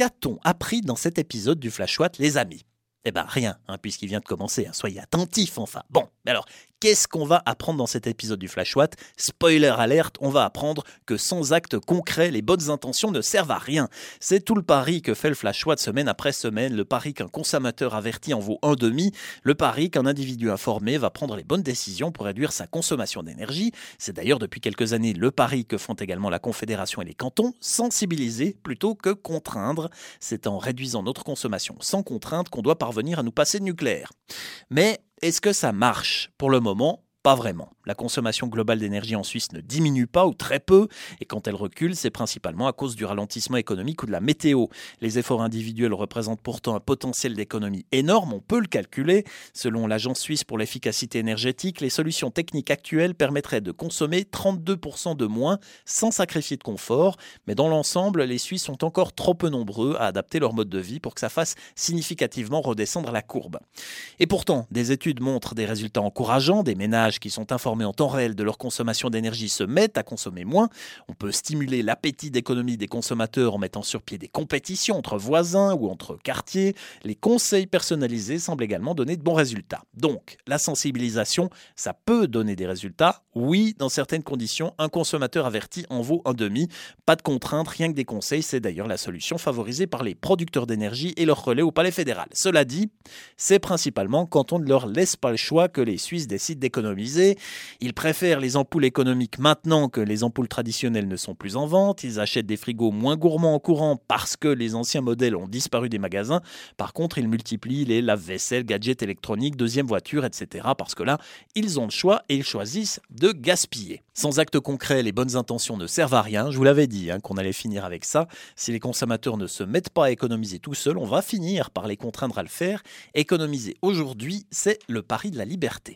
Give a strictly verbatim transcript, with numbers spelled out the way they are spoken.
qu'a-t-on appris dans cet épisode du Flash Watt, les amis ? Eh ben rien, hein, puisqu'il vient de commencer, hein. Soyez attentifs enfin. Bon, mais alors, qu'est-ce qu'on va apprendre dans cet épisode du Flash Watt ? Spoiler alerte, on va apprendre que sans actes concrets, les bonnes intentions ne servent à rien. C'est tout le pari que fait le Flash Watt semaine après semaine, le pari qu'un consommateur averti en vaut un demi, le pari qu'un individu informé va prendre les bonnes décisions pour réduire sa consommation d'énergie. C'est d'ailleurs depuis quelques années le pari que font également la Confédération et les cantons, sensibiliser plutôt que contraindre. C'est en réduisant notre consommation sans contrainte qu'on doit parvenir à nous passer de nucléaire. Mais est-ce que ça marche ? Pour le moment, pas vraiment. La consommation globale d'énergie en Suisse ne diminue pas ou très peu, et quand elle recule, c'est principalement à cause du ralentissement économique ou de la météo. Les efforts individuels représentent pourtant un potentiel d'économie énorme, on peut le calculer. Selon l'Agence suisse pour l'efficacité énergétique, les solutions techniques actuelles permettraient de consommer trente-deux pour cent de moins sans sacrifier de confort, mais dans l'ensemble, les Suisses sont encore trop peu nombreux à adapter leur mode de vie pour que ça fasse significativement redescendre la courbe. Et pourtant, des études montrent des résultats encourageants, des ménages qui sont informés en temps réel de leur consommation d'énergie se mettent à consommer moins. On peut stimuler l'appétit d'économie des consommateurs en mettant sur pied des compétitions entre voisins ou entre quartiers. Les conseils personnalisés semblent également donner de bons résultats. Donc, la sensibilisation, ça peut donner des résultats. Oui, dans certaines conditions, un consommateur averti en vaut un demi. Pas de contraintes, rien que des conseils. C'est d'ailleurs la solution favorisée par les producteurs d'énergie et leur relais au Palais fédéral. Cela dit, c'est principalement quand on ne leur laisse pas le choix que les Suisses décident d'économiser. Ils préfèrent les ampoules économiques maintenant que les ampoules traditionnelles ne sont plus en vente. Ils achètent des frigos moins gourmands en courant parce que les anciens modèles ont disparu des magasins. Par contre, ils multiplient les lave-vaisselle, gadgets électroniques, deuxième voiture, et cetera. Parce que là, ils ont le choix et ils choisissent de gaspiller. Sans actes concrets, les bonnes intentions ne servent à rien. Je vous l'avais dit hein, qu'on allait finir avec ça. Si les consommateurs ne se mettent pas à économiser tout seuls, on va finir par les contraindre à le faire. Économiser aujourd'hui, c'est le pari de la liberté.